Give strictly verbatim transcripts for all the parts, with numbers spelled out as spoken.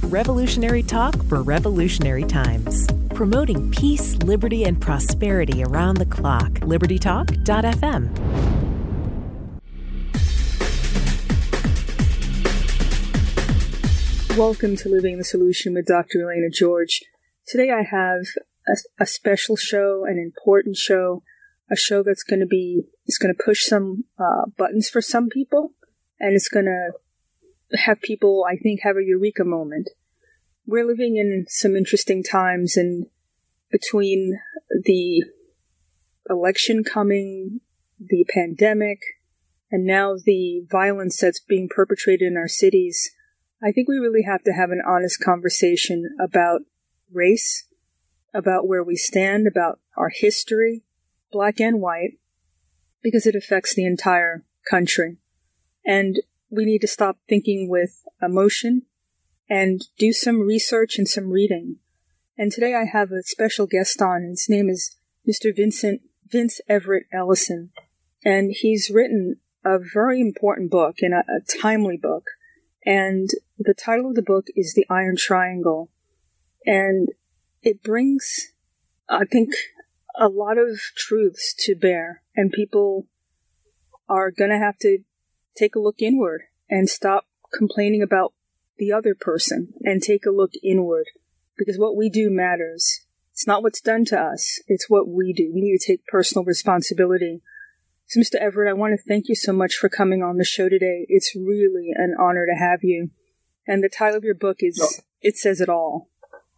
Revolutionary talk for revolutionary times. Promoting peace, liberty, and prosperity around the clock. liberty talk dot f m. Welcome to Living the Solution with Doctor Elena George. Today I have a, a special show, an important show, a show that's going to be, it's going to push some uh, buttons for some people, and it's going to have people, I think, have a eureka moment. We're living in some interesting times, and between the election coming, the pandemic, and now the violence that's being perpetrated in our cities, I think we really have to have an honest conversation about race, about where we stand, about our history, black and white, because it affects the entire country. And we need to stop thinking with emotion and do some research and some reading. And today I have a special guest on. His name is Mister Vincent Vince Everett Ellison. And he's written a very important book and a, a timely book. And the title of the book is The Iron Triangle. And it brings, I think, a lot of truths to bear. And people are going to have to take a look inward and stop complaining about the other person and take a look inward. Because what we do matters. It's not what's done to us. It's what we do. We need to take personal responsibility. So, Mister Everett, I want to thank you so much for coming on the show today. It's really an honor to have you. And the title of your book is, no. It Says It All.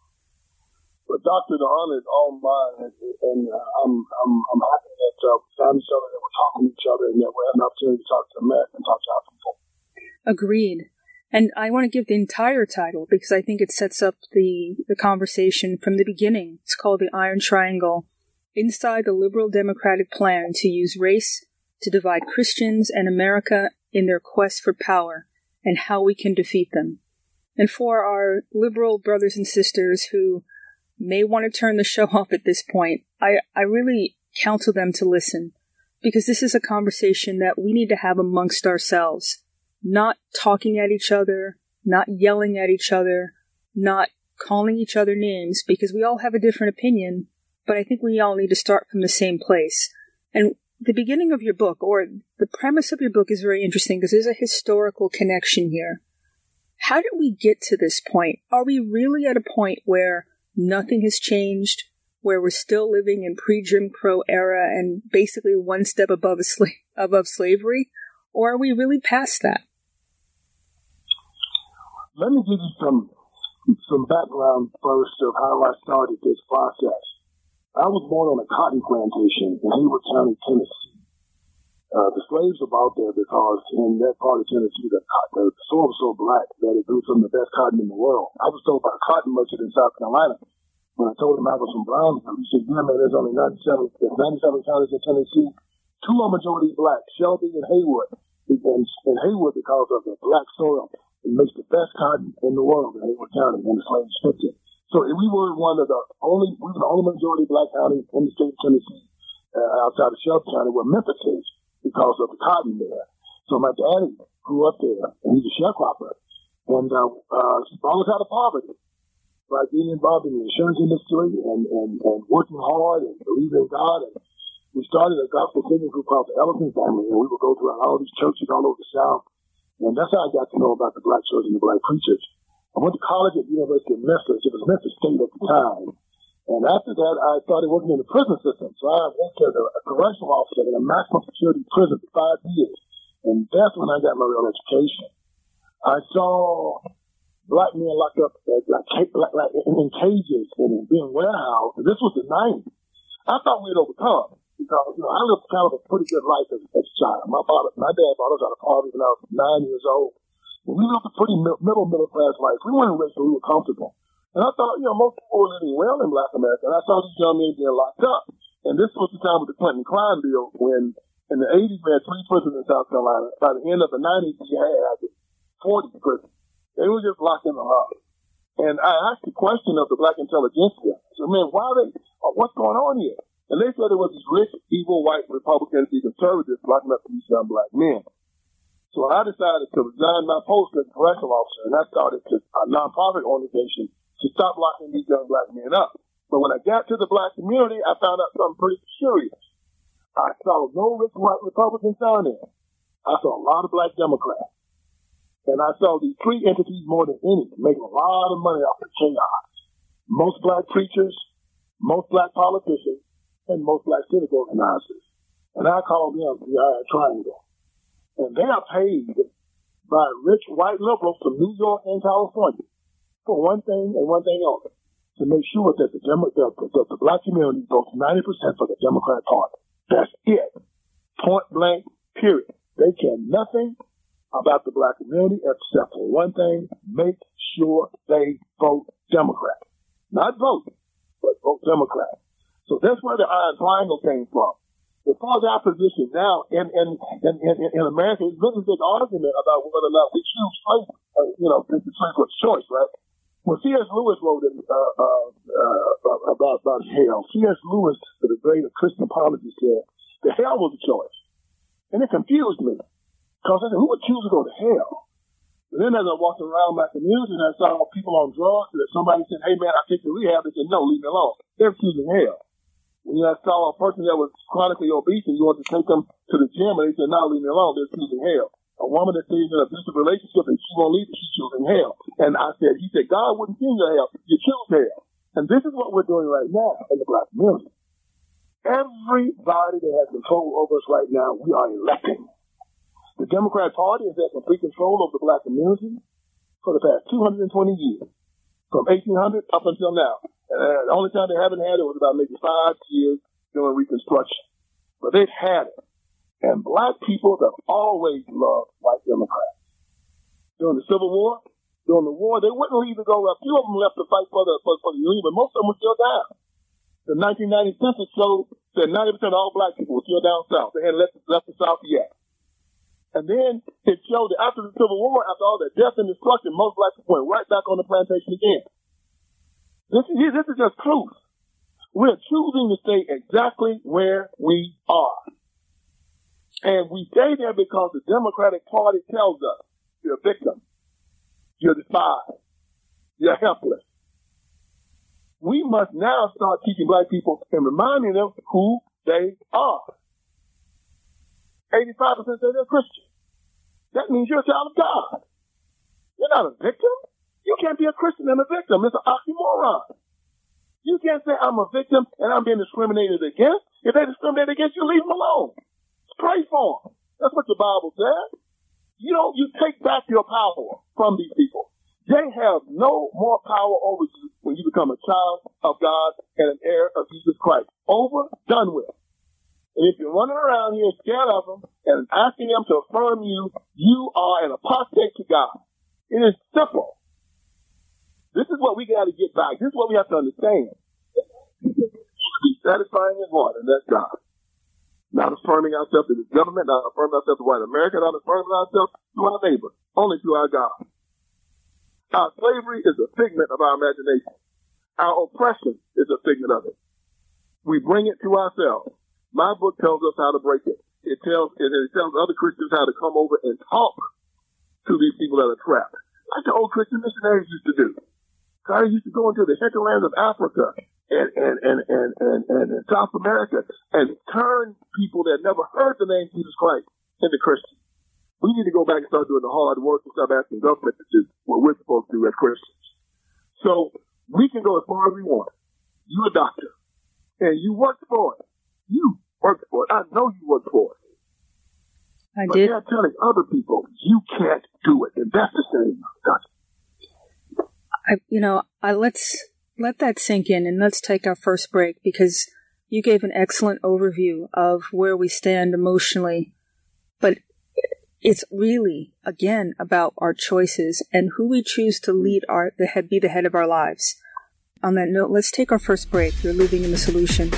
Well, Doctor, the honor is all mine. And, and uh, I'm, I'm, I'm happy that uh, we found each other, that we're talking to each other, and that we have an opportunity to talk to America and talk to our people. Agreed. And I want to give the entire title because I think it sets up the, the conversation from the beginning. It's called The Iron Triangle. Inside the liberal democratic plan to use race to divide Christians and America in their quest for power and how we can defeat them. And for our liberal brothers and sisters who may want to turn the show off at this point, I, I really counsel them to listen, because this is a conversation that we need to have amongst ourselves, not talking at each other, not yelling at each other, not calling each other names, because we all have a different opinion. But I think we all need to start from the same place. And the beginning of your book, or the premise of your book, is very interesting because there's a historical connection here. How did we get to this point? Are we really at a point where nothing has changed, where we're still living in pre-Jim Crow era and basically one step above, a sla- above slavery? Or are we really past that? Let me give you some, some background first of how I started this process. I was born on a cotton plantation in Hayward County, Tennessee. Uh, the slaves were out there because in that part of Tennessee, the, the soil was so black that it grew some of the best cotton in the world. I was told by a cotton merchant in South Carolina, when I told him I was from Brownsville, he said, yeah, man, there's only ninety-seven, there's ninety-seven counties in Tennessee. Two are majority black, Shelby and Haywood. And, and Haywood, because of the black soil, it makes the best cotton in the world in Hayward County, and the slaves picked it. So we were one of the only, we were the only majority black county in the state of Tennessee, uh, outside of Shelby County, where Memphis is, because of the cotton there. So my daddy grew up there, and he's a sharecropper, and uh, uh, he brought us out of poverty by being involved in the insurance industry and, and, and working hard and believing in God. And we started a gospel singing group called the Ellison Family, and we would go through all these churches all over the South, and that's how I got to know about the black church and the black preachers. I went to college at the University of Memphis. It was Memphis State at the time. And after that, I started working in the prison system. So I worked as a, a correctional officer in a maximum security prison for five years. And that's when I got my real education. I saw black men locked up as, like, like, like in cages and being warehoused. And this was the nineties. I thought we'd overcome because, you know, I lived kind of a pretty good life as, as a child. My father, my dad brought us out of poverty when I was nine years old. We lived a pretty middle, middle class life. We weren't rich, but we were comfortable. And I thought, you know, most people were living well in Black America. And I saw these young men being locked up. And this was the time of the Clinton crime bill when in the eighties we had three prisons in South Carolina. By the end of the nineties, we had forty prisons. They were just locked in the house. And I asked the question of the black intelligentsia. So, man, why are they, what's going on here? And they said it was these rich, evil, white Republicans, these conservatives locking up these young black men. So I decided to resign my post as a correctional officer, and I started to, a nonprofit organization to stop locking these young black men up. But when I got to the black community, I found out something pretty curious. I saw no rich white Republicans down there. I saw a lot of black Democrats. And I saw these three entities more than any making a lot of money off the chaos. Most black preachers, most black politicians, and most black civic organizers. And I call them the Iron Triangle. And they are paid by rich white liberals from New York and California for one thing and one thing only, to make sure that the, Demo- the, the, the black community votes ninety percent for the Democrat Party. That's it. Point blank, period. They care nothing about the black community except for one thing: make sure they vote Democrat. Not vote, but vote Democrat. So that's where the Iron Triangle came from. As far as our position now in in, in, in, in America, it's really a big argument about whether or not we choose slavery. Uh, you know, it's a slavery choice, right? When C S. Lewis wrote in, uh, uh, uh, about, about hell, C S. Lewis, the great Christian apologist, said the hell was a choice. And it confused me. Because I said, who would choose to go to hell? But then as I walked around my community and I saw people on drugs, that somebody said, hey man, I take the rehab, they said, no, leave me alone. They're choosing hell. When I saw a person that was chronically obese and you wanted to take them to the gym and they said, no, leave me alone, they're choosing hell. A woman that stays in an abusive relationship and she won't leave, she's choosing hell. And I said, he said, God wouldn't send you to hell, you choose hell. And this is what we're doing right now in the black community. Everybody that has control over us right now, we are electing. The Democrat Party has had complete control over the black community for the past two hundred twenty years, from eighteen hundred up until now. Uh, the only time they haven't had it was about maybe five years during Reconstruction. But they've had it. And black people have always loved white Democrats. During the Civil War, during the war, they wouldn't leave to go. A few of them left to fight for the, for, for the Union, but most of them were still down. The nineteen ninety census showed that ninety percent of all black people were still down south. They had left, left the South yet. And then it showed that after the Civil War, after all that death and destruction, most black people went right back on the plantation again. This is, this is just truth. We're choosing to stay exactly where we are. And we stay there because the Democratic Party tells us you're a victim. You're despised. You're helpless. We must now start teaching black people and reminding them who they are. eighty-five percent say they're Christian. That means you're a child of God. You're not a victim. You can't be a Christian and a victim. It's an oxymoron. You can't say I'm a victim and I'm being discriminated against. If they discriminate against you, leave them alone. Pray for them. That's what the Bible says. You don't, you take back your power from these people. They have no more power over you when you become a child of God and an heir of Jesus Christ. Over, done with. And if you're running around here scared of them and asking them to affirm you, you are an apostate to God. It is simple. This is what we got to get back. This is what we have to understand. People to be satisfying in one, and that's God. Not affirming ourselves to the government, not affirming ourselves to white America, not affirming ourselves to our neighbor, only to our God. Our slavery is a figment of our imagination. Our oppression is a figment of it. We bring it to ourselves. My book tells us how to break it. It tells it, it tells other Christians how to come over and talk to these people that are trapped, like the old Christian missionaries used to do. God used to go into the hinterlands of Africa and and, and, and, and, and, and South America and turn people that never heard the name Jesus Christ into Christians. We need to go back and start doing the hard work and start asking government to do what we're supposed to do as Christians. So we can go as far as we want. You're a doctor, and you worked for it. You worked for it. I know you worked for it. I but did. they're telling other people you can't do it, and that's the same. Doctor. I, you know, I, let's let that sink in, and let's take our first break, because you gave an excellent overview of where we stand emotionally, but it's really, again, about our choices and who we choose to lead our, the head, be the head of our lives. On that note, let's take our first break. You're Living in the Solution.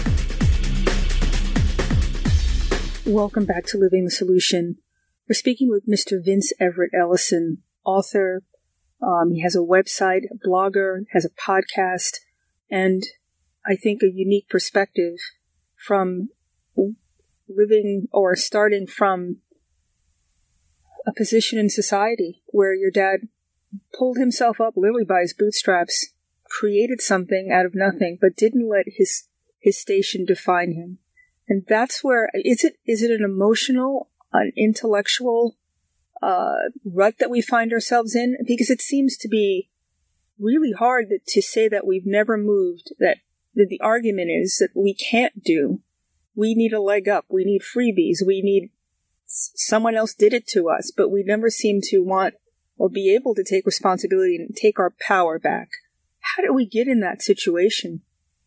Welcome back to Living the Solution. We're speaking with Mister Vince Everett Ellison, author. Um, he has a website, a blogger, has a podcast, and I think a unique perspective from living or starting from a position in society where your dad pulled himself up literally by his bootstraps, created something out of nothing, but didn't let his his station define him. And that's where, is it is it an emotional, an intellectual uh, rut that we find ourselves in? Because it seems to be really hard to say that we've never moved, that, that the argument is that we can't do. We need a leg up. We need freebies. We need someone else did it to us, but we never seem to want or be able to take responsibility and take our power back. How did we get in that situation?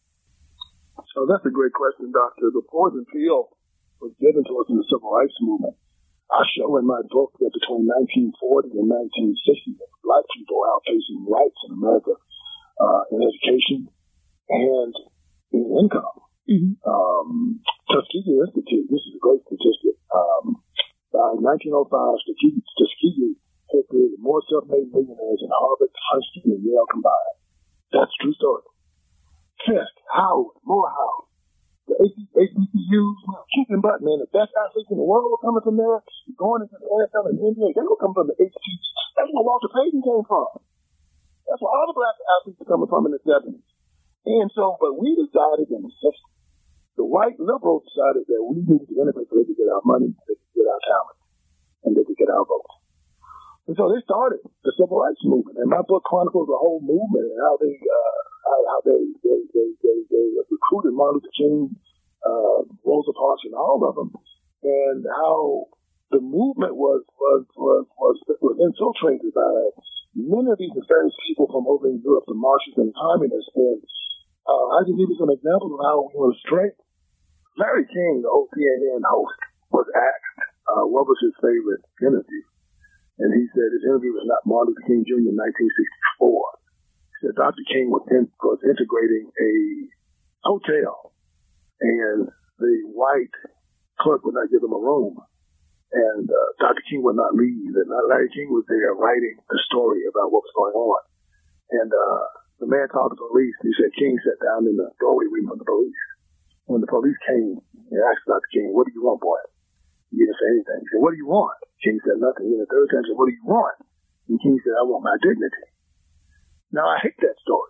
Oh, that's a great question, Doctor. The poison pill was given to us in the civil rights movement. I show in my book that between nineteen forty and nineteen sixty, black people were outpacing whites in America uh, in education and in income. Mm-hmm. Um, Tuskegee Institute, this is a great statistic. Um, by nineteen oh five, Tuskegee, Tuskegee had created more self-made millionaires than Harvard, Princeton, and Yale combined. That's a true story. Fisk, Howard, Morehouse, the H B C Us, kicking butt, man. The best athletes in the world were coming from there. Going into the N F L and the N B A, they were coming from the H B C Us. That's where Walter Payton came from. That's where all the black athletes were coming from in the seventies. And so, but we decided in the sixties, the white liberals decided that we needed to integrate so they could get our money, they could get our talent, and they could get our votes. And so they started the civil rights movement. And my book chronicles the whole movement and how they uh, how, how they, they, they, they, they recruited Martin Luther King, uh, Rosa Parks, and all of them, and how the movement was was was was, was infiltrated by many of these nefarious people from over in Europe, the Marxists and communists. And uh, I can give you some examples of how we were straight. Larry King, the old C N N host, was asked uh, what was his favorite interview. And he said his interview was not Martin Luther King Junior in nineteen sixty-four. He said Doctor King was, in, was integrating a hotel, and the white clerk would not give him a room. And uh, Doctor King would not leave. And Larry King was there writing the story about what was going on. And uh, the man talked to the police. He said King sat down in the doorway waiting for the police. When the police came, they asked Doctor King, "What do you want, boy?" He didn't say anything. He said, "What do you want?" King said nothing. And the third time he said, "What do you want?" And King said, "I want my dignity." Now, I hate that story.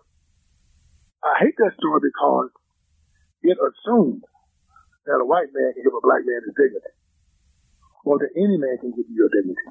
I hate that story because it assumes that a white man can give a black man his dignity, or that any man can give you your dignity.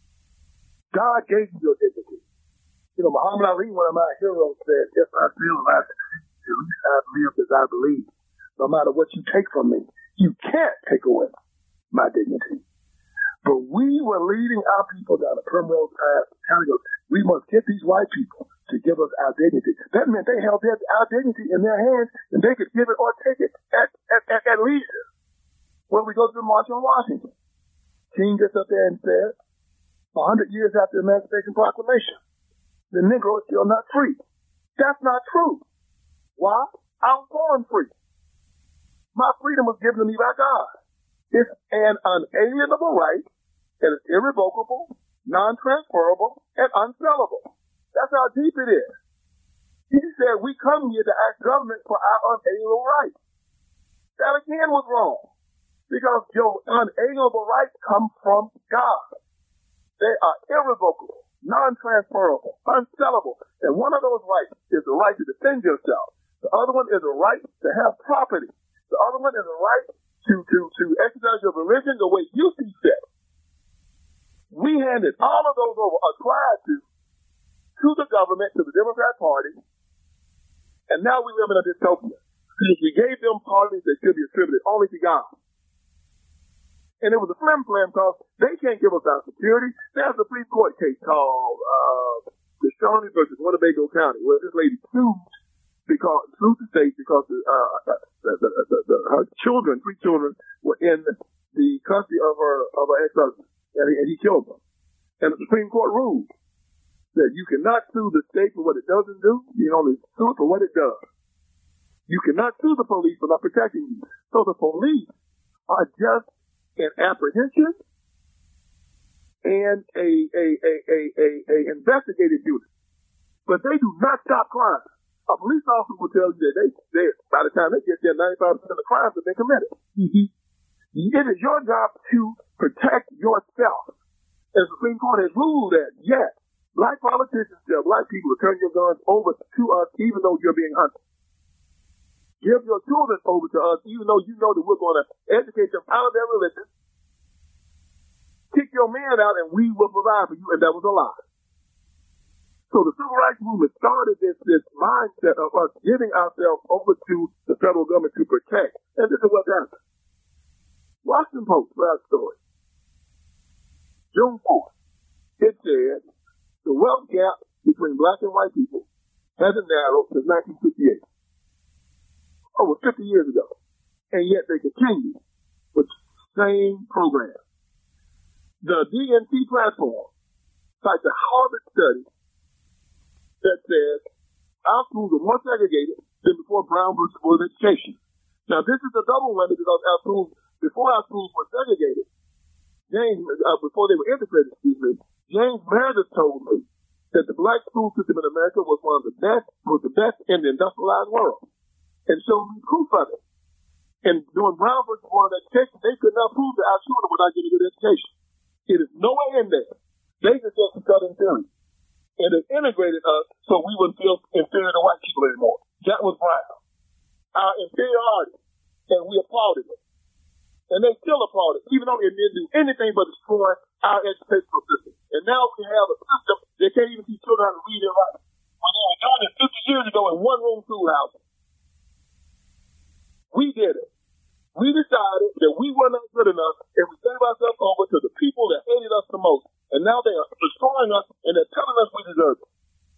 God gave you your dignity. You know, Muhammad Ali, one of my heroes, said, "If I feel alive, at least I've lived as I believe. No matter what you take from me, you can't take away my dignity." But we were leading our people down a primrose path, telling us we must get these white people to give us our dignity. That meant they held their, our dignity in their hands, and they could give it or take it at, at, at, at leisure. When we go to the March on Washington, King gets up there and says, a hundred years after the Emancipation Proclamation, the Negro is still not free. That's not true. Why? I was born free. My freedom was given to me by God. It's an unalienable right, and it's irrevocable, non-transferable, and unsellable. That's how deep it is. He said we come here to ask government for our unalienable rights. That again was wrong, because your unalienable rights come from God. They are irrevocable, non-transferable, unsellable, and one of those rights is the right to defend yourself. The other one is the right to have property. The other one is the right to, to, to exercise your religion the way you see fit. We handed all of those over, acquired to, to the government, to the Democrat Party, and now we live in a dystopia. Because we gave them parties that should be attributed only to God. And it was a flim-flam because they can't give us our security. There's a Supreme Court case called uh, the Shawnee versus Winnebago County, where this lady sued because sued the state because the, uh, the, the, the, the, her children, three children, were in the custody of her of her ex-husband, and he, and he killed them. And the Supreme Court ruled that you cannot sue the state for what it doesn't do. You can only sue it for what it does. You cannot sue the police for not protecting you. So the police are just an apprehension and a a a a a, a investigative unit, but they do not stop crime. A police officer will tell you that they, they by the time they get there, ninety-five percent of the crimes have been committed. Mm-hmm. It is your job to protect yourself. And the Supreme Court has ruled that, yes, black politicians tell black people to turn your guns over to us even though you're being hunted. Give your children over to us even though you know that we're going to educate them out of their religion. Kick your man out and we will provide for you. And that was a lie. So the civil rights movement started this, this mindset of us giving ourselves over to the federal government to protect. And this is what happened. Washington Post, last story. June fourth. It said the wealth gap between black and white people hasn't narrowed since nineteen fifty-eight. Over fifty years ago. And yet they continue with the same program. The D N C platform cites a Harvard study that says our schools are more segregated than before Brown versus Board of Education. Now, this is a double whammy because our schools, before our schools were segregated, James, uh, before they were integrated, excuse me, James Meredith told me that the black school system in America was one of the best, was the best in the industrialized world, and showed me proof of it. And during Brown versus Board of Education, they could not prove that our children were not getting a good education. It is nowhere in there. They just just cut in theory. And it integrated us so we wouldn't feel inferior to white people anymore. That was Brown. Our inferiority. And we applauded it. And they still applaud it, even though it didn't do anything but destroy our educational system. And now we have a system that can't even teach children how to read and write. When they were doing it fifty years ago in one-room schoolhouses. We did it. We decided that we were not good enough and we gave ourselves over to the people that hated us the most. And now they are destroying us and they're telling us we deserve it.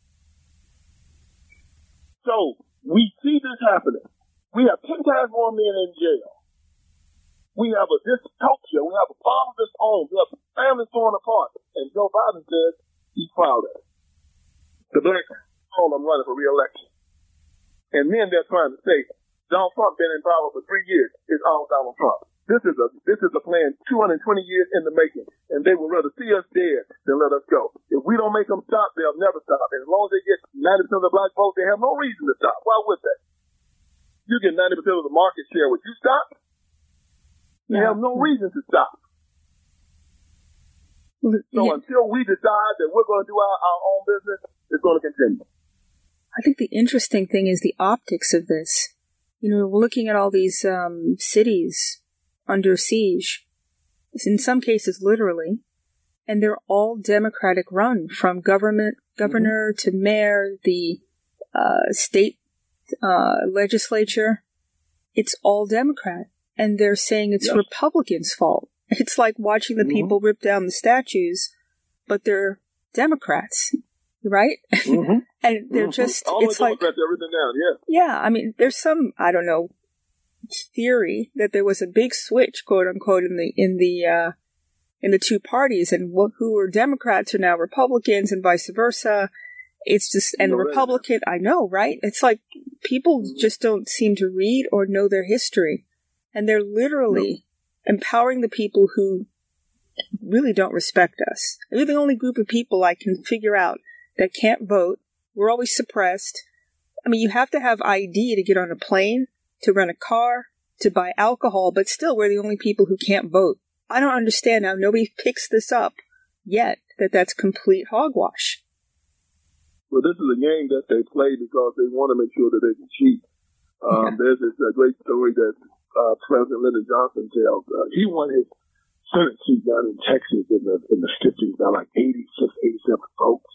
So we see this happening. We have ten times more men in jail. We have a dystopia. We have a fatherless home. We have families torn apart. And Joe Biden says he's proud of it. The black told him I'm running for re-election. And then they're trying to say, Donald Trump been in power for three years. It's all Donald Trump. This is a this is a plan two hundred twenty years in the making, and they would rather see us dead than let us go. If we don't make them stop, they'll never stop. And as long as they get ninety percent of the black vote, they have no reason to stop. Why would they? You get ninety percent of the market share. Would you stop? You yeah. have no reason to stop. So yeah. until we decide that we're going to do our, our own business, it's going to continue. I think the interesting thing is the optics of this. You know, we're looking at all these um, cities under siege, in some cases literally, and they're all Democratic run, from government, governor mm-hmm. to mayor, the uh, state uh, legislature. It's all Democrat, and they're saying it's yes. Republicans' fault. It's like watching the mm-hmm. people rip down the statues, but they're Democrats, right? Mm-hmm. And they're mm-hmm. just, all it's the like, Democrats are written down, yeah. Yeah, I mean, there's some, I don't know, theory that there was a big switch, quote unquote, in the in the uh, in the two parties, and wh- who were Democrats are now Republicans, and vice versa. It's just and the Republican, I know, right? It's like people mm-hmm. just don't seem to read or know their history, and they're literally no. empowering the people who really don't respect us. We're the only group of people I can figure out that can't vote. We're always suppressed. I mean, you have to have I D to get on a plane, to rent a car, to buy alcohol, but still we're the only people who can't vote. I don't understand how nobody picks this up yet, that that's complete hogwash. Well, this is a game that they play because they want to make sure that they can cheat. Um, yeah. There's this uh, great story that uh, President Lyndon Johnson tells. Uh, he won his Senate seat down in Texas in the in the fifties, by like eighty-six, eighty-seven votes.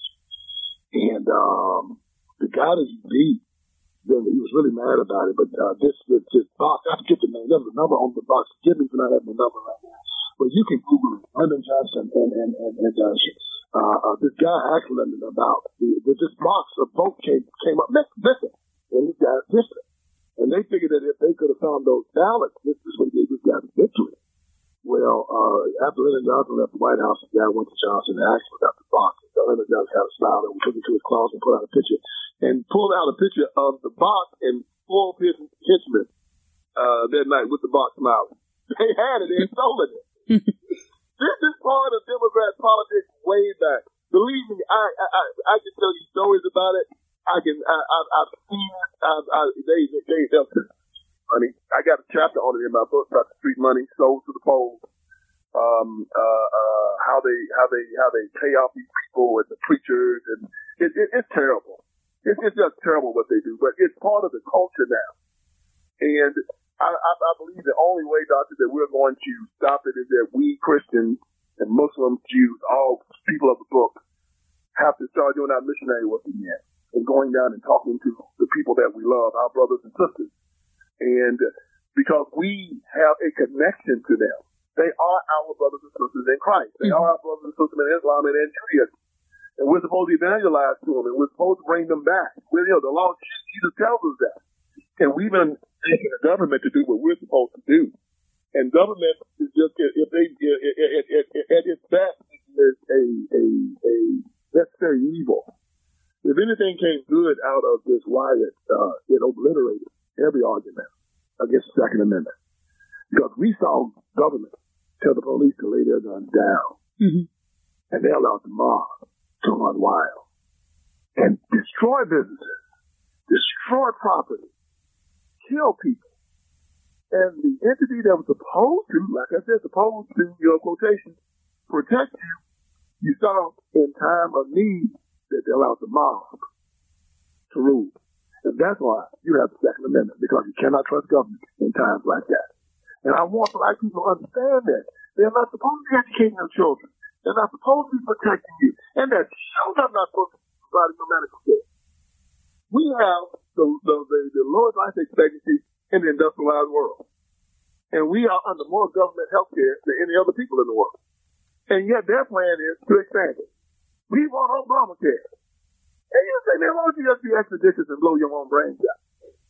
And um, the guy that he beat, then he was really mad about it. But uh, this, this this box, I forget the name. There's a number on the box. Forgive me for not having the number right now. But you can Google it. Lyndon Johnson and and and, and uh, uh, uh, this guy asked Lyndon about the, the, this box of vote came came up missing, and this guy's missing. And they figured that if they could have found those ballots, this is what gave this guy the victory. Well, uh, after Lyndon Johnson left the White House, the guy went to Johnson and asked him about the box. So Lyndon Johnson had a smile and took it to his closet and put out a picture. And pulled out a picture of the box and four of his henchmen uh, that night with the box smiling. They had it. They had stolen it. This is part of Democrat politics way back. Believe me, I I, I, I can tell you stories about it. I can, I, I, I've seen it. I've, I, they, they, they, they, I mean, I got a chapter on it in my book about the street money sold to the polls. um, uh, uh, how they how they how they pay off these people and the preachers, and it, it, it's terrible. It, it's just terrible what they do, but it's part of the culture now. And I, I, I believe the only way, Doctor, that we're going to stop it is that we Christians and Muslims, Jews, all people of the book, have to start doing our missionary work again and going down and talking to the people that we love, our brothers and sisters. And because we have a connection to them. They are our brothers and sisters in Christ. They mm-hmm. are our brothers and sisters in Islam and in Judaism. And we're supposed to evangelize to them, and we're supposed to bring them back. We're, you know, the law, Jesus tells us that. And we've been asking the government to do what we're supposed to do. And government is just, if they, at its best, is a, a, a necessary evil. If anything came good out of this riot, uh, it obliterated every argument against the Second Amendment. Because we saw government tell the police to lay their guns down. Mm-hmm. And they allowed the mob to run wild and destroy businesses, destroy property, kill people. And the entity that was supposed to, like I said, supposed to, your quotation, protect you, you saw in time of need that they allowed the mob to rule. And that's why you have the Second Amendment, because you cannot trust government in times like that. And I want black people to understand that. They're not supposed to be educating their children. They're not supposed to be protecting you. And they're sure not supposed to be providing no medical care. We have the, the, the, the lowest life expectancy in the industrialized world. And we are under more government health care than any other people in the world. And yet their plan is to expand it. We want Obamacare. And you say, man, why don't you just be expeditious and blow your own brains out?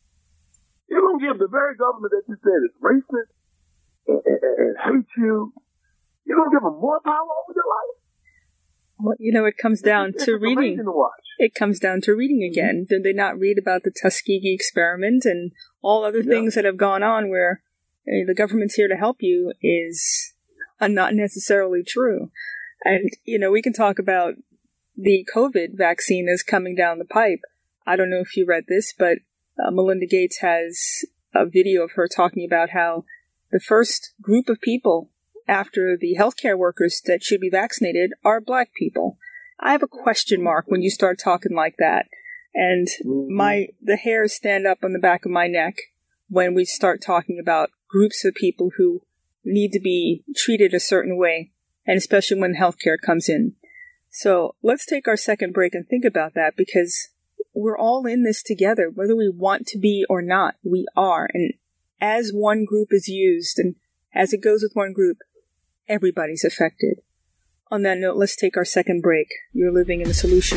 You're going to give the very government that you said is racist and, and, and hate you, you're going to give them more power over your life? Well, you know, it comes down it's, to it's reading. To watch. It comes down to reading again. Mm-hmm. Did they not read about the Tuskegee experiment and all other yeah. things that have gone on where uh, the government's here to help you is uh, not necessarily true? And, you know, we can talk about the COVID vaccine is coming down the pipe. I don't know if you read this, but uh, Melinda Gates has a video of her talking about how the first group of people after the healthcare workers that should be vaccinated are black people. I have a question mark when you start talking like that. And mm-hmm. my the hairs stand up on the back of my neck when we start talking about groups of people who need to be treated a certain way, and especially when healthcare comes in. So let's take our second break and think about that, because we're all in this together, whether we want to be or not. We are. And as one group is used and as it goes with one group, everybody's affected. On that note, let's take our second break. You're living in the solution.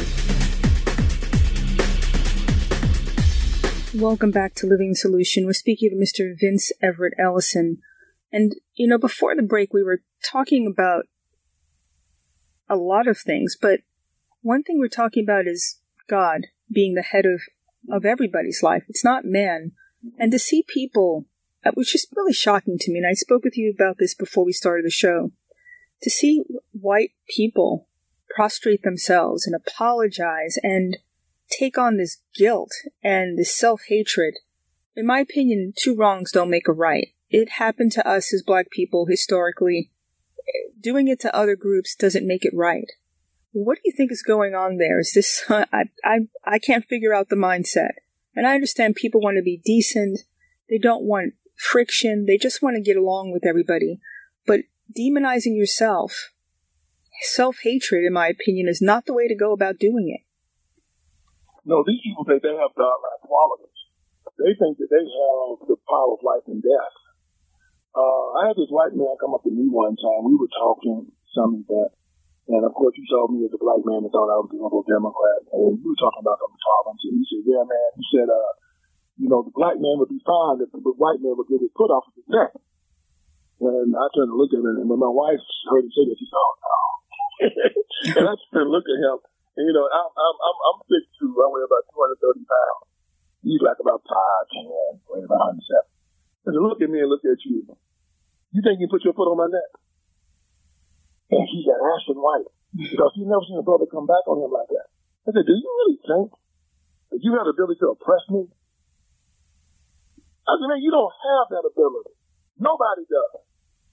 Welcome back to Living Solution. We're speaking to Mister Vince Everett Ellison. And, you know, before the break, we were talking about a lot of things, but one thing we're talking about is God being the head of, of everybody's life. It's not man. And to see people, which is really shocking to me, and I spoke with you about this before we started the show, to see white people prostrate themselves and apologize and take on this guilt and this self-hatred. In my opinion, two wrongs don't make a right. It happened to us as black people historically. Doing it to other groups doesn't make it right. What do you think is going on there? Is this, uh, I, I, I can't figure out the mindset. And I understand people want to be decent. They don't want friction. They just want to get along with everybody. But demonizing yourself, self-hatred, in my opinion, is not the way to go about doing it. No, these people think they have godlike qualities. They think that they have the power of life and death. Uh, I had this white man come up to me one time. We were talking some event. And of course, you saw me as a black man and thought I was a liberal Democrat. And we were talking about some problems. And he said, yeah, man, he said, uh, you know, the black man would be fine if the white man would get his foot off of his neck. And I turned to look at him, and when my wife heard him say that, she said, oh, no. And I turned to look at him. And, you know, I'm, I'm, I'm, I'm six two. I weigh about two hundred thirty pounds. He's like about five ten, weighing about one hundred seven. I said, look at me and look at you. You think you put your foot on my neck? And he got ashen white because he'd never seen a brother come back on him like that. I said, do you really think that you have the ability to oppress me? I said, man, you don't have that ability. Nobody does.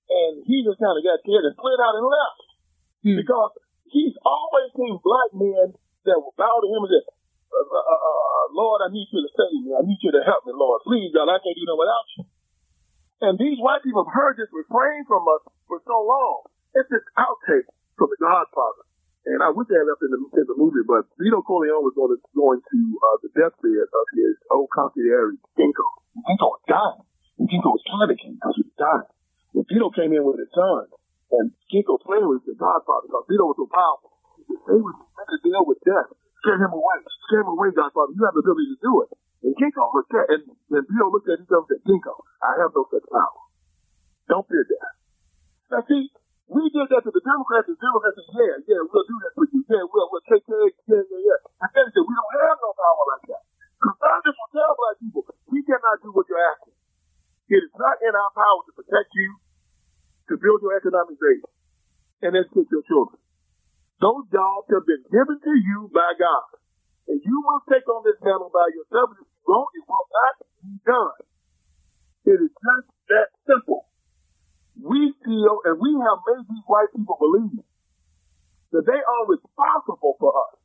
And he just kind of got scared and slid out and left. Hmm. Because he's always seen black men that will bow to him and say, uh, uh, uh, Lord, I need you to save me. I need you to help me, Lord. Please, God, I can't do nothing without you. And these white people have heard this refrain from us for so long. It's this outtake from The Godfather. And I wish I had left in the, in the movie, but Vito Corleone was going to go into uh, the deathbed of his old consigliere, Kinko. Kinko was dying. And Kinko was panicking because he was dying. When Vito came in with his son, and Kinko playing with The Godfather, because Vito was so powerful, they would make a deal with death. Scare him away. Scare him away, Godfather. You have the ability to do it. And Kinko looked at, and then Vito looked at himself and said, Kinko, I have no such power. Don't fear death. Now, see, we did that to the Democrats, and the Democrats said, yeah, yeah, we'll do that for you. Yeah, we'll, we'll take care of you. Yeah, yeah, yeah. And then said, we don't have no power like that. Because Congress will tell black people, we cannot do what you're asking. It is not in our power to protect you, to build your economic base, and educate your children. Those jobs have been given to you by God. And you must take on this mantle by yourself. And if you don't, it will not be done. It is just that simple. We feel, and we have made these white people believe that they are responsible for us.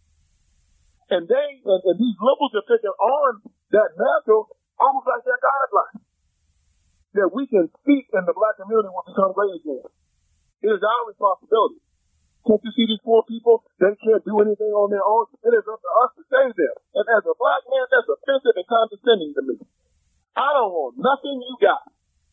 And they, and, and these liberals are taking on that mantle almost like their guideline. That we can speak and the black community will become great again. It is our responsibility. Can't you see these poor people? They can't do anything on their own. It is up to us to save them. And as a black man, that's offensive and condescending to me. I don't want nothing you got.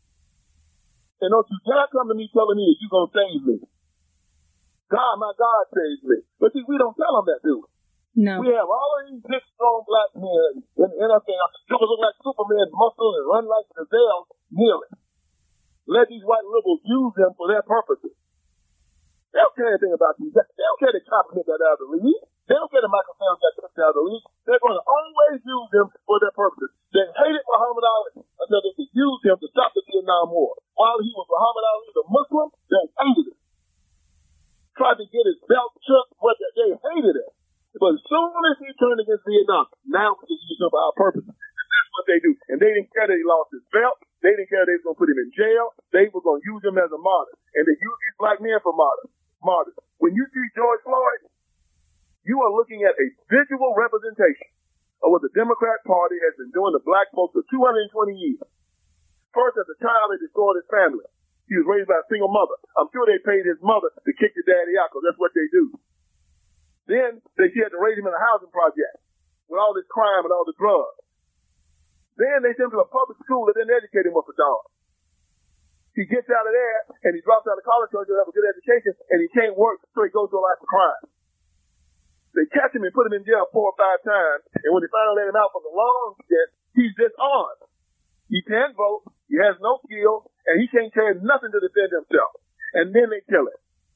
And don't you dare come to me telling me that you're going to save me. God, my God saves me. But see, we don't tell them that, do we? No. We have all of these big, strong black men in the N F L who look like Superman muscle and run like gazelles, kneeling. Let these white liberals use them for their purposes. They don't care anything about these. They don't care that Kaepernick got out of the league. They don't care that Michael Sarah got kicked out of the league. They're going to always use them for their purposes. They hated Muhammad Ali until they could use him to stop the Vietnam War. While he was Muhammad Ali, the Muslim, they hated him. Tried to get his belt shook, but they hated him. But as soon as he turned against Vietnam, now we can use him for our purposes. And that's what they do. And they didn't care that he lost his belt. They didn't care they were going to put him in jail. They were going to use him as a martyr. And they use these black men for martyrs. martyrs. When you see George Floyd, you are looking at a visual representation of what the Democrat Party has been doing to black folks for two hundred twenty years. First, as a child, they destroyed his family. He was raised by a single mother. I'm sure they paid his mother to kick the daddy out because that's what they do. Then they had to raise him in a housing project with all this crime and all the drugs. Then they sent him to a public school that didn't educate him for dollars. He gets out of there and he drops out of college so he can have a good education and he can't work, so he goes to a life of crime. They catch him and put him in jail four or five times, and when they finally let him out for the long stint, he's disarmed. He can't vote, he has no skill, and he can't carry nothing to defend himself. And then they kill him.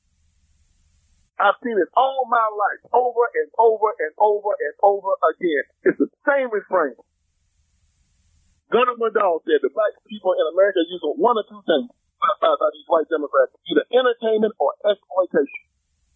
I've seen it all my life, over and over and over and over again. It's the same refrain. Gunnar McDowell said the black people in America use one or two things by these white Democrats, either entertainment or exploitation.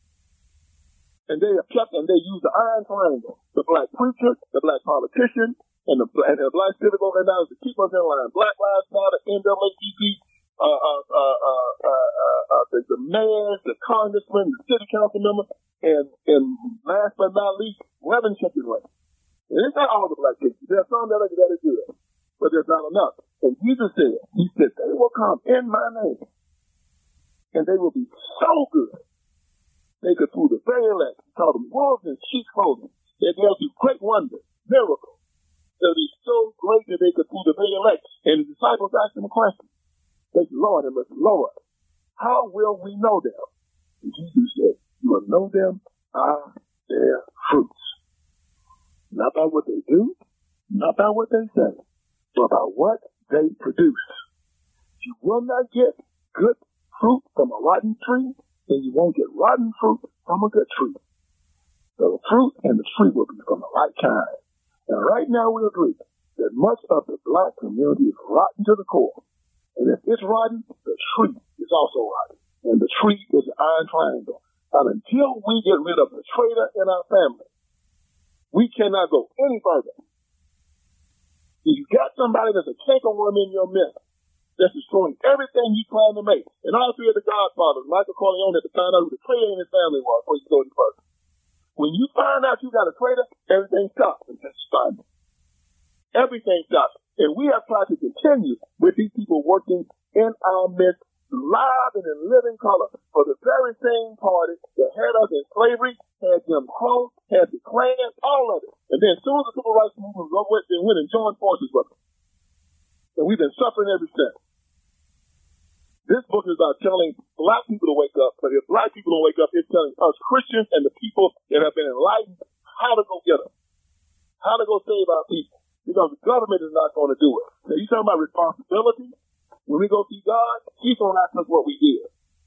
And they have kept, and they use the iron triangle, the black preacher, the black politician, and the, and the black civic organizers to keep us in line. Black Lives Matter, N double A C P, uh, uh, uh, uh, uh, uh, the, the mayors, the congressmen, the city council members, and, and last but not least, Reverend Chicken Wing. And it's not all the black people. There are some that are, that are good, but there's not enough. And Jesus said, he said, they will come in my name, and they will be so good. They could fool the very elect. He called them wolves in sheep's clothing. That they'll do great wonders, miracles. They'll be so great that they could fool the very elect. And the disciples asked him a question. They said, Lord, and listen, Lord, how will we know them? And Jesus said, you will know them by their fruits. Not by what they do, not by what they say, but by what they produce. You will not get good fruit from a rotten tree, and you won't get rotten fruit from a good tree. The fruit and the tree will be from the right kind. And right now we agree that much of the black community is rotten to the core. And if it's rotten, the tree is also rotten. And the tree is an iron triangle. And until we get rid of the traitor in our family, we cannot go any further. If you got somebody that's a cankerworm in your midst, that's destroying everything you plan to make. And all three of the Godfathers, Michael Corleone had to find out who the traitor in his family was before you go any further. When you find out you got a traitor, everything stops until you find it. Everything stops. And we have tried to continue with these people working in our midst, live and in living color, for the very same party that had us in slavery, had Jim Crow, had the Klan, all of it. And then as soon as the civil rights movement was over, they went and joined forces with us. And we've been suffering ever since. This book is about telling black people to wake up, but if black people don't wake up, it's telling us Christians and the people that have been enlightened how to go get them, how to go save our people. Because the government is not going to do it. Now, you talking about responsibility? When we go see God, He's going to ask us what we did.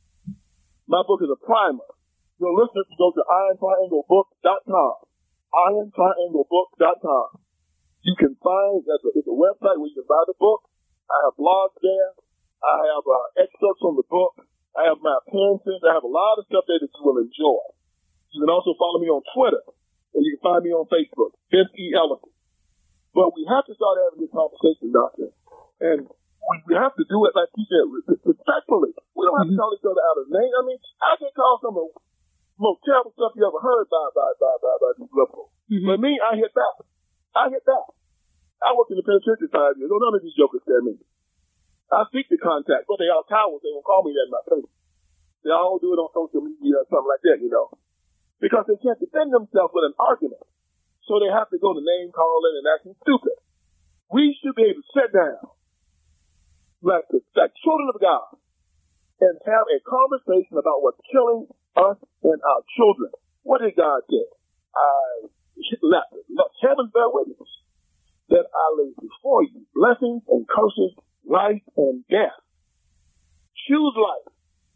My book is a primer. Your listeners can go to iron triangle book dot com. iron triangle book dot com. You can find, that's a, it's a website where you can buy the book. I have blogs there. I have uh, excerpts from the book. I have my appearances. I have a lot of stuff there that you will enjoy. You can also follow me on Twitter. And you can find me on Facebook, Vince E. Ellison. But we have to start having this conversation, Doctor. And we, we have to do it, like you said, respectfully. We don't have to call each other out of name. I mean, I can call some of the most terrible stuff you ever heard by by by by, by these liberals. Mm-hmm. But me, I hit back. I hit back. I worked in the penitentiary five years. None of these jokers scare me. I seek the contact, but they all cowards. They won't call me that in my face. They all do it on social media or something like that, you know, because they can't defend themselves with an argument. So they have to go to name calling and acting stupid. We should be able to sit down like, like children of God and have a conversation about what's killing us and our children. What did God say? I left it. Let heaven bear witness that I lay before you blessings and curses, life and death. Choose life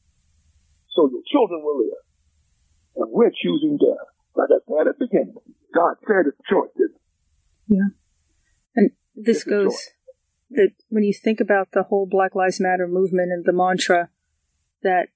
so your children will live. And we're choosing death. Like I said at the beginning, God said it's a choice, didn't it? Yeah. And this it's goes, that when you think about the whole Black Lives Matter movement and the mantra that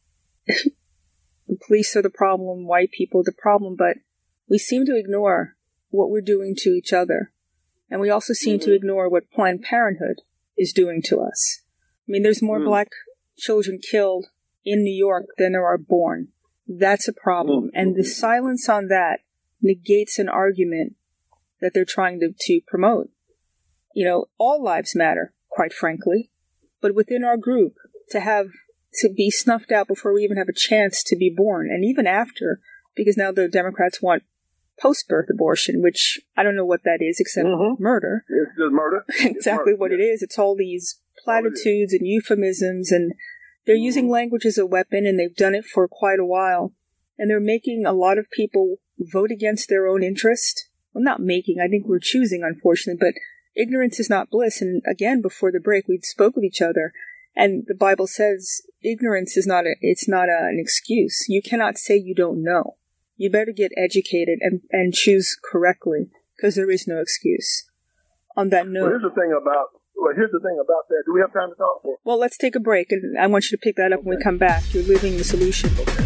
the police are the problem, white people are the problem, but we seem to ignore what we're doing to each other. And we also seem mm-hmm. to ignore what Planned Parenthood is doing to us. I mean, there's more mm. black children killed in New York than there are born. That's a problem. Mm. And the silence on that negates an argument that they're trying to, to promote. You know, all lives matter, quite frankly. But within our group, to have to be snuffed out before we even have a chance to be born, and even after, because now the Democrats want post-birth abortion, which I don't know what that is except mm-hmm. murder. It's just murder. exactly it's murder. what it is. It's all these platitudes and euphemisms, and they're mm-hmm. using language as a weapon, and they've done it for quite a while. And they're making a lot of people vote against their own interest. Well, not making, I think we're choosing, unfortunately, but ignorance is not bliss. And again, before the break, we spoke with each other, and the Bible says ignorance is not a, it's not a, an excuse. You cannot say you don't know. You better get educated and, and choose correctly, because there is no excuse. On that note, well, here's the thing about well, here's the thing about that. Do we have time to talk? For? Well, let's take a break, and I want you to pick that up okay. when we come back. You're Living the Solution. Okay.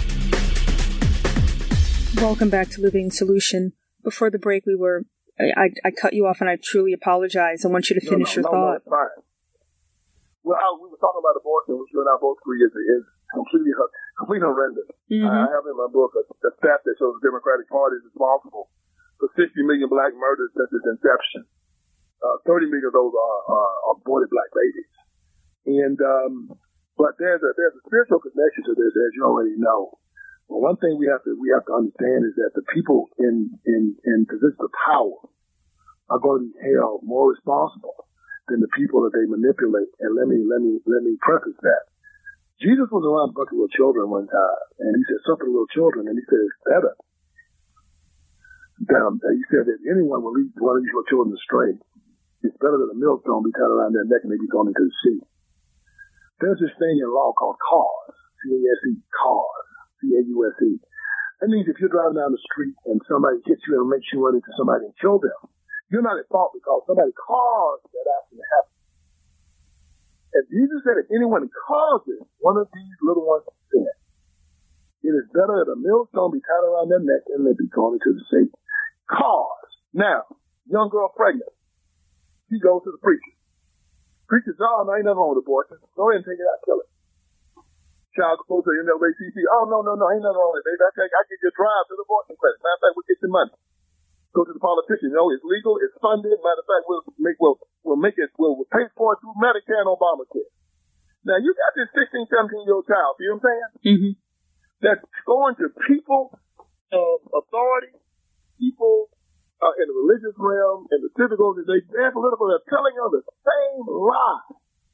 Welcome back to Living Solution. Before the break, we were I, I cut you off, and I truly apologize. I want you to finish no, no, your no, thought. No, it's fine. Well, I, we were talking about abortion, which you and I both agree is, is completely completely horrendous. Mm-hmm. I have in my book a, a stat that shows the Democratic Party is responsible for sixty million black murders since its inception. Uh, thirty million of those are, are aborted black babies. And um, but there's a there's a spiritual connection to this, as you already know. Well, one thing we have to we have to understand is that the people in in in positions of power are going to be held more responsible than the people that they manipulate. And let me let me let me preface that. Jesus was around a bunch of little children one time, and he said something to little children, and he said it's better. Um, he said that anyone will lead one of these little children astray. It's better that a millstone be tied around their neck and they be thrown into the sea. There's this thing in law called cause, C A S E, cause, C A U S E. That means if you're driving down the street and somebody hits you and makes you run into somebody and kill them, you're not at fault because somebody caused that action to happen. And Jesus said if anyone causes one of these little ones to sin, it is better that a millstone be tied around their neck and they be thrown into the sea. Cause. Now, young girl pregnant. She goes to the preacher. Preachers, oh, no, ain't nothing wrong with abortion. Go ahead and take it out, kill it. Child supposed to N double A C P. Oh, no, no, no, ain't nothing wrong with it, baby. I can, I can just drive to the abortion clinic. Matter of fact, we'll get your money. Go to the politician. You know, it's legal, it's funded. Matter of fact, we'll make, we'll, we'll make it, we'll, we'll pay for it through Medicare and Obamacare. Now, you got this sixteen, seventeen-year-old child, you know what I'm saying? Mm-hmm. That's going to people of authority, people uh, in the religious realm, in the civic organization, and political, they're telling them the same lie.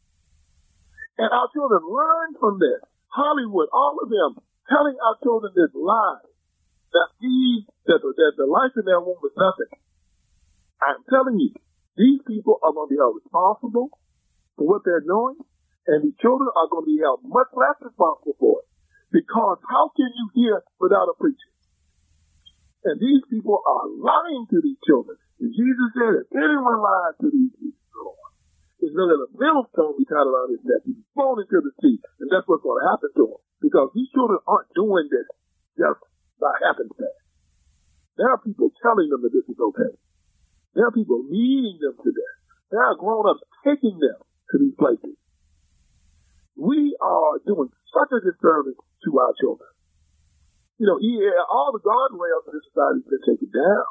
And our children learn from this. Hollywood, all of them, telling our children this lie, that these, that the, that the life in their womb is nothing. I'm telling you, these people are going to be held responsible for what they're doing, and these children are going to be held much less responsible for it. Because how can you hear without a preacher? And these people are lying to these children. And Jesus said, if anyone lies to these little ones, it's going to let a millstone be tied around his neck. He's thrown into the sea. And that's what's going to happen to him. Because these children aren't doing this just by happenstance. There are people telling them that this is okay. There are people leading them to this. There are grown-ups taking them to these places. We are doing such a disservice to our children. You know, yeah, all the guardrails in this society have been taken down.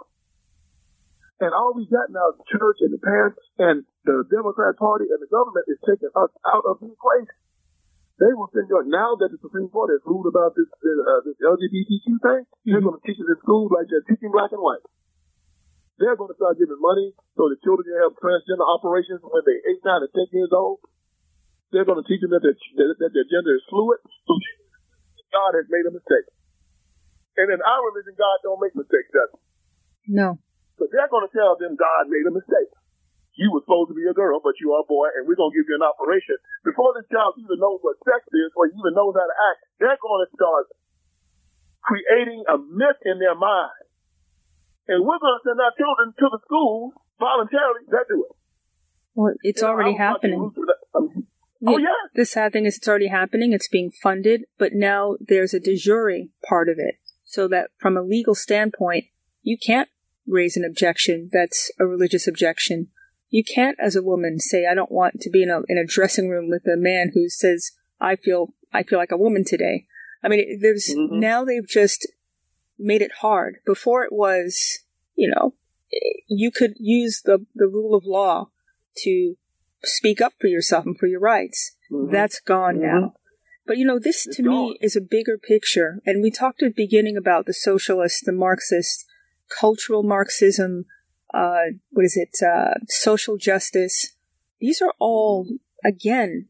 And all we got now is the church and the parents and the Democrat Party and the government is taking us out of the equation. They will send you, now that the Supreme Court has ruled about this, uh, this L G B T Q thing, mm-hmm. they're going to teach it in schools like they're teaching black and white. They're going to start giving money so the children can have transgender operations when they're eight, nine, and ten years old. They're going to teach them that their, that their gender is fluid. So God has made a mistake. And in our religion, God don't make mistakes, does he? No. So they're going to tell them God made a mistake. You were supposed to be a girl, but you are a boy, and we're going to give you an operation. Before this child even knows what sex is or even knows how to act, they're going to start creating a myth in their mind. And we're going to send our children to the school voluntarily. They do it. Well, it's you know, already happening. Oh, yeah. The sad thing is it's already happening. It's being funded, but now there's a de jure part of it. So that from a legal standpoint, you can't raise an objection that's a religious objection. You can't, as a woman, say, I don't want to be in a in a dressing room with a man who says, I feel I feel like a woman today. I mean, there's mm-hmm. now they've just made it hard. Before it was, you know, you could use the, the rule of law to speak up for yourself and for your rights. Mm-hmm. That's gone mm-hmm. now. But, you know, this it's to gone. me is a bigger picture. And we talked at the beginning about the socialists, the Marxists, cultural Marxism, uh, what is it, uh, social justice. These are all, again,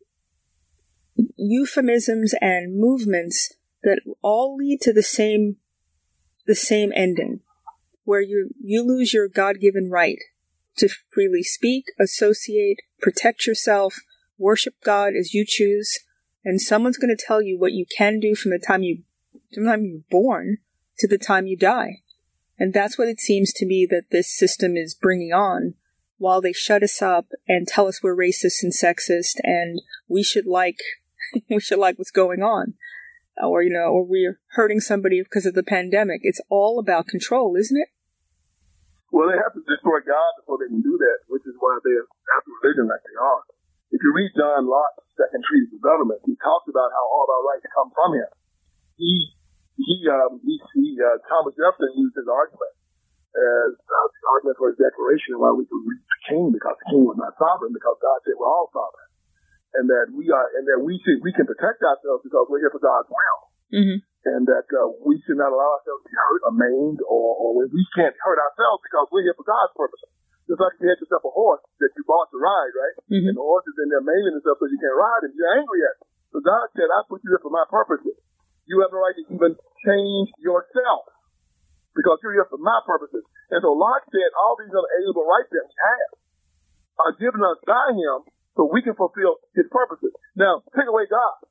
euphemisms and movements that all lead to the same, the same ending, where you you lose your God-given right to freely speak, associate, protect yourself, worship God as you choose, and someone's going to tell you what you can do from the time you, from the time you're born to the time you die. And that's what it seems to me that this system is bringing on, while they shut us up and tell us we're racist and sexist and we should like, we should like what's going on. Or, you know, or we're hurting somebody because of the pandemic. It's all about control, isn't it? Well, they have to destroy God before they can do that, which is why they're after religion like they are. If you read John Locke's Second Treatise of Government, he talks about how all our rights come from him. He, he, um, he, he uh, Thomas Jefferson used his argument as uh, the argument for his declaration why we could reach the king, because the king was not sovereign, because God said we're all sovereign. And that we are, and that we should, we can protect ourselves because we're here for God's will, mm-hmm. and that uh, we should not allow ourselves to be hurt or maimed, or, or we can't hurt ourselves because we're here for God's purpose. Just like you had yourself a horse that you bought to ride, right? Mm-hmm. And the horse is in there maiming himself so you can't ride him. You're angry at him. So God said, "I put you here for my purposes. You have the right to even change yourself because you're here for my purposes." And so Locke said, all these unalienable rights that we have are given us by Him, so we can fulfill His purposes. Now, take away God,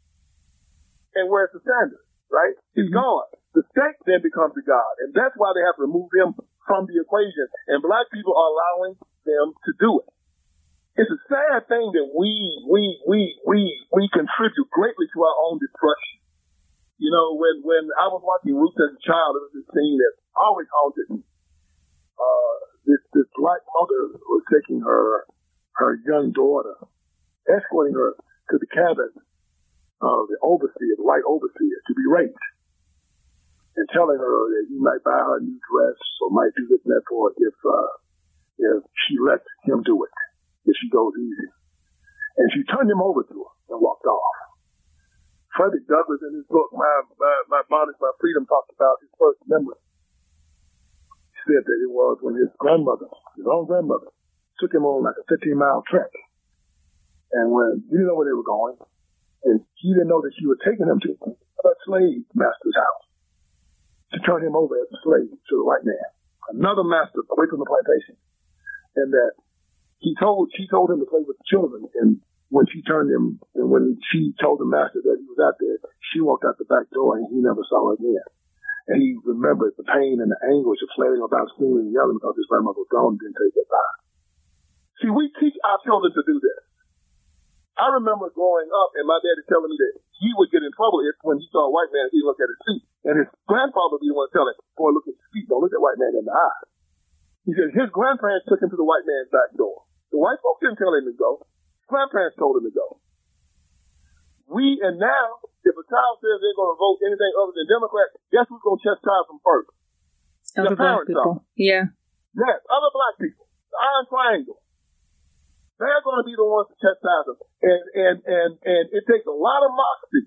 and where's the standard, right? He's mm-hmm. gone. The state then becomes the God, and that's why they have to remove Him from the equation. And black people are allowing them to do it. It's a sad thing that we we we we we contribute greatly to our own destruction. You know, when when I was watching Roots as a child, it was this scene that always haunted me. Uh, this this black mother was taking her. her young daughter escorting her to the cabin of the overseer, the white overseer, to be raped, and telling her that he might buy her a new dress or might do this and that for her if, uh, if she lets him do it, if she goes easy. And she turned him over to her and walked off. Frederick Douglass, in his book, My, My, My Bondage, My Freedom, talked about his first memory. He said that it was when his grandmother, his own grandmother, took him on like a fifteen-mile trek. And when he didn't know where they were going, and he didn't know that she was taking him to a slave master's house to turn him over as a slave to the white man, another master away from the plantation. And that he told, she told him to play with the children, and when she turned him, and when she told the master that he was out there, she walked out the back door and he never saw her again. And he remembered the pain and the anguish of flailing about, screaming and yelling because his grandmother was gone and didn't take it back. See, we teach our children to do this. I remember growing up and my daddy telling me that he would get in trouble if when he saw a white man, he'd look at his feet. And his grandfather would be the one telling him, boy, look at his feet, don't look at white man in the eye. He said his grandparents took him to the white man's back door. The white folks didn't tell him to go. Grandparents told him to go. We, and now, if a child says they're going to vote anything other than Democrat, guess who's going to chastise them first? Other black people. Are. Yeah. Yes, other black people. The Iron Triangle. They're going to be the ones to chastise them. And, and, and, and it takes a lot of moxie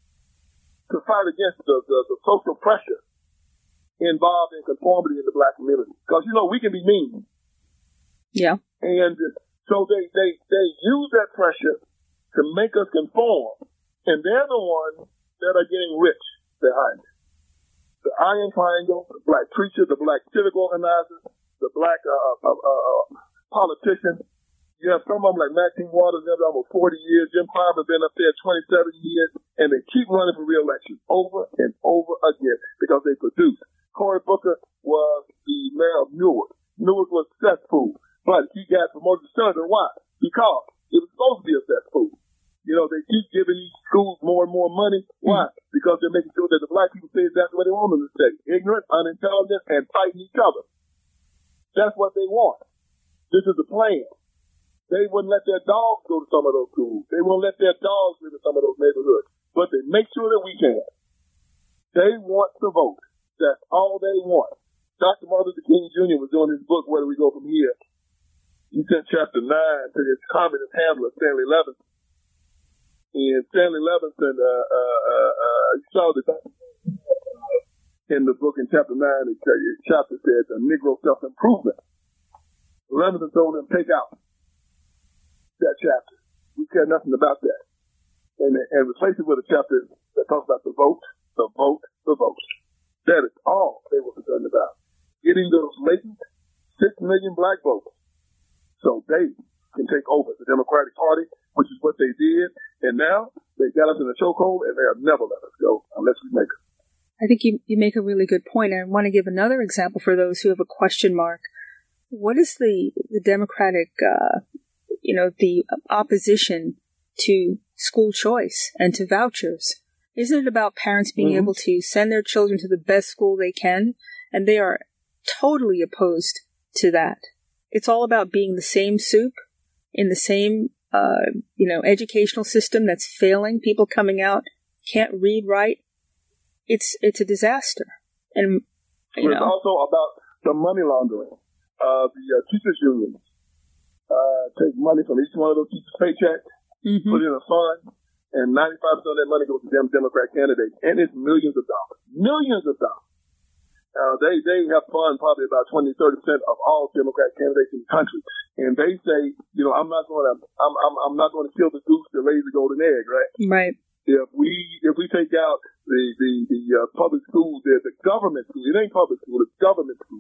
to fight against the, the, the social pressure involved in conformity in the black community. Because, you know, we can be mean. Yeah. And so they, they, they use that pressure to make us conform. And they're the ones that are getting rich behind it. The Iron Triangle, the black preacher, the black civic organizers, the black uh, uh, uh, politicians. You have some of them like Maxine Waters, they've been almost forty years. Jim Clyburn has been up there twenty-seven years. And they keep running for re-election over and over again because they produce. Cory Booker was the mayor of Newark. Newark was cesspool. But he got promoted to senator. Why? Because it was supposed to be a cesspool. You know, they keep giving these schools more and more money. Why? Mm-hmm. Because they're making sure that the black people stay exactly what they want them to stay. Ignorant, unintelligent, and fighting each other. That's what they want. This is the plan. They wouldn't let their dogs go to some of those schools. They won't let their dogs live in some of those neighborhoods. But they make sure that we can. They want to vote. That's all they want. Doctor Martin Luther King Junior was doing his book, Where Do We Go From Here? He sent chapter nine to his communist handler, Stanley Levinson. And Stanley Levinson, uh, uh, uh, uh, you saw this in the book in chapter nine, his chapter said, the Negro Self-Improvement. Levinson told him, take out that chapter. We care nothing about that. And, and replace it with a chapter that talks about the vote, the vote, the vote. That is all they were concerned about. Getting those latent six million black votes so they can take over the Democratic Party, which is what they did. And now they got us in a chokehold and they have never let us go unless we make it. I think you, you make a really good point. And I want to give another example for those who have a question mark. What is the, the Democratic, uh, you know, the opposition to school choice and to vouchers? Isn't it about parents being mm-hmm. able to send their children to the best school they can? And they are totally opposed to that. It's all about being the same soup in the same, uh, you know, educational system that's failing. People coming out can't read, write. It's it's a disaster. And you it's know, also about the money laundering. Uh, the uh, teachers unions uh, take money from each one of those teachers' paychecks, mm-hmm. put it in a fund, and ninety-five percent of that money goes to them Democrat candidates, and it's millions of dollars, millions of dollars. Uh, they, they have fund probably about twenty, thirty percent of all Democrat candidates in the country. And they say, you know, I'm not going to, I'm, I'm, I'm not going to kill the goose that lays the golden egg, right? Right. If we, if we take out the, the, the uh, public schools, the, the government schools, it ain't public school, it's government schools,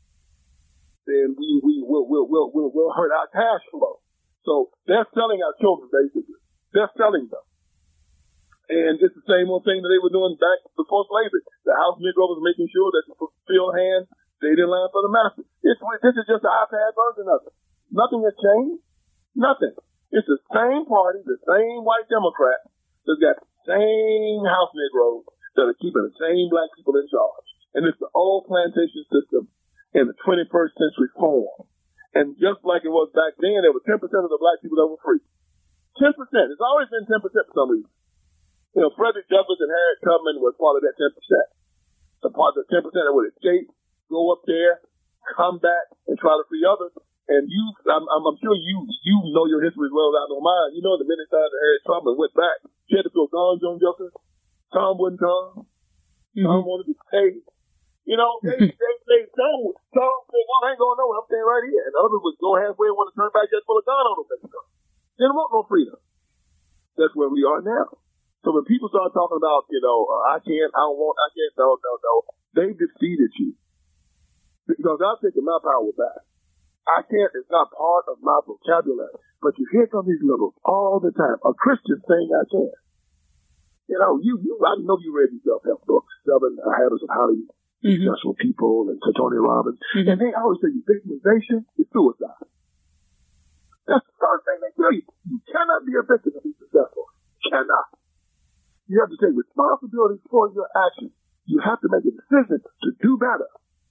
then we, we will, will, will, will, will hurt our cash flow. So they're selling our children, basically. They're selling them. And it's the same old thing that they were doing back before slavery. The house Negro was making sure that the field hands stayed in line for the master. It's, this is just an iPad version of it. Nothing has changed. Nothing. It's the same party, the same white Democrat that's got the same house Negroes that are keeping the same black people in charge. And it's the old plantation system in the twenty-first century form. And just like it was back then, there were ten percent of the black people that were free. ten percent. It's always been ten percent for some reason. You know, Frederick Douglass and Harriet Tubman was part of that ten percent. So part of the ten percent that would escape, go up there, come back, and try to free others. And you, I'm, I'm sure you you know your history as well as I know mine. You know the many times that Harriet Tubman went back. She had to throw guns on Jefferson. Tom wouldn't come. Mm-hmm. Tom wanted to stay. You know, they, they, they, Tom, Tom said, well, I ain't going nowhere. I'm staying right here. And others would go halfway and want to turn back just full of gun on them. They didn't want no freedom. That's where we are now. So when people start talking about, you know, uh, I can't, I don't want, I can't, no, no, no, they defeated you. Because I'm taking my power back. I can't, it's not part of my vocabulary. But you hear from these liberals all the time. A Christian saying I can. You know, you, you I know you read these self-help books, Seven Habits of Highly mm-hmm. Successful People and Tony Robbins. Mm-hmm. And they always say victimization is suicide. That's the first thing they tell you. You cannot be a victim to be successful. You cannot. You have to take responsibility for your actions. You have to make a decision to do better.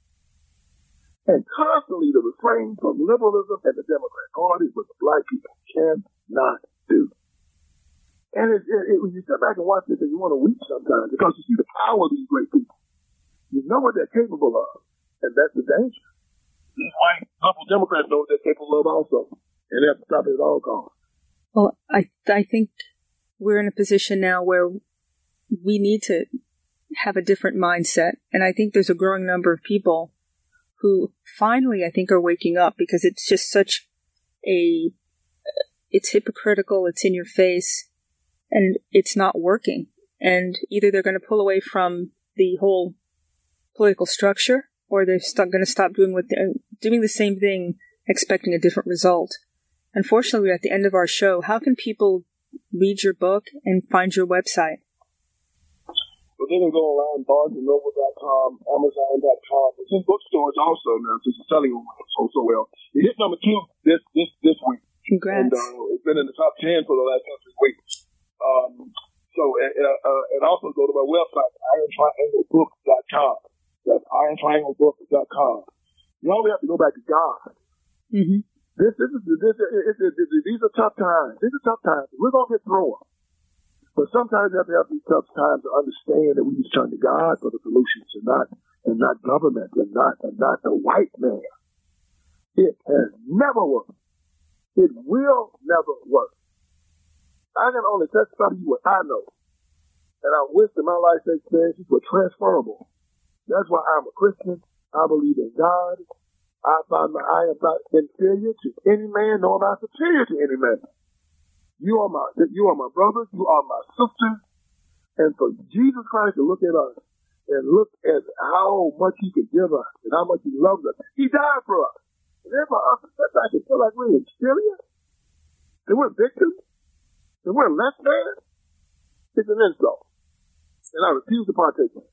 And constantly the refrain from liberalism and the Democrat Party is what the black people cannot do. And it, it, it, when you sit back and watch this, and you want to weep sometimes because you see the power of these great people. You know what they're capable of, and that's the danger. These white liberal Democrats know what they're capable of also, and they have to stop it at all costs. Well, I I think we're in a position now where we need to have a different mindset, and I think there's a growing number of people who finally, I think, are waking up because it's just such a, it's hypocritical, it's in your face, and it's not working. And either they're going to pull away from the whole political structure, or they're st- going to stop doing what they're doing the same thing, expecting a different result. Unfortunately, we're at the end of our show. How can people read your book and find your website? Well, they can go online, barnes and noble dot com, amazon dot com. It's in bookstores also now, since it's selling so, so well. It hit number two this this this week. Congrats. And uh, it's been in the top ten for the last two, three weeks. Um, so, uh, uh, and also go to my website, iron triangle book dot com. That's iron triangle book dot com. You always have to go back to God. Mm-hmm. This, this is, this, this, this, this, these are tough times. These are tough times. We're going to get through them. But sometimes you have to have these tough times to understand that we need to turn to God for the solutions and not, and not government and not, and not the white man. It has never worked. It will never work. I can only testify to you what I know. And I wish that my life experiences were transferable. That's why I'm a Christian. I believe in God. I find that I am not inferior to any man, nor am I superior to any man. You are my, you are my brothers. You are my sisters. And for Jesus Christ to look at us and look at how much He could give us and how much He loves us, He died for us. And then for us to sit back and feel like we're inferior, that we're victims, that we're less than, it's an insult. And I refuse to partake in it.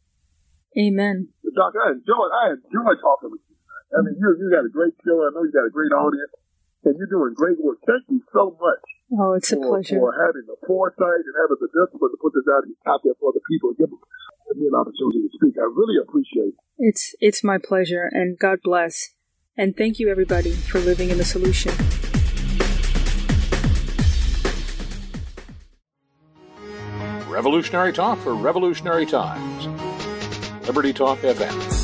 Amen. So, Doc, I enjoy, I enjoy talking with you. I mean, you you got a great show. I know you got a great audience, and you're doing great work. Thank you so much. Oh, it's for, a pleasure. For having the foresight and having the discipline to put this out, out there for the people and give me an opportunity to speak. I really appreciate it. It's, it's my pleasure, and God bless. And thank you, everybody, for living in the solution. Revolutionary Talk for Revolutionary Times. Liberty Talk F M.